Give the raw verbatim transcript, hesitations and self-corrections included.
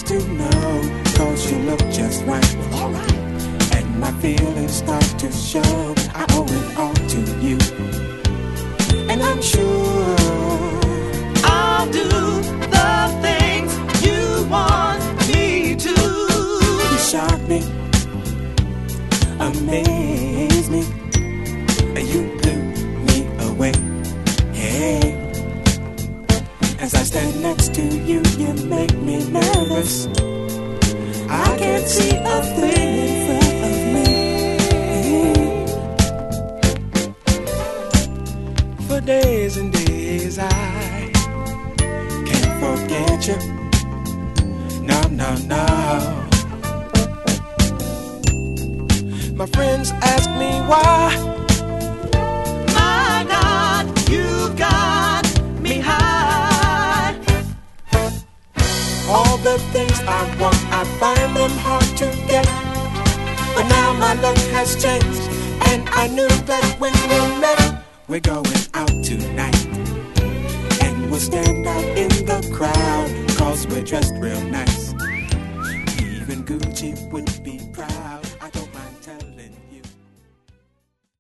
to know, cause you look just right. Well, alright. And my feelings start to show. I owe it all to you. And I'm sure I'll do the things you want me to. you shock me, amaze me, you blew me away. Hey, as I stand next to you, you make me nervous. I can't see a thing in front of me. For days and days I can't forget you. No, no, no. My friends ask me why. My God, you got me high. All the things I want, I find them hard to get. But now my luck has changed, and I knew that when we met, we're going out tonight. And we'll stand out in the crowd, cause we're dressed real nice. Even Gucci would be proud.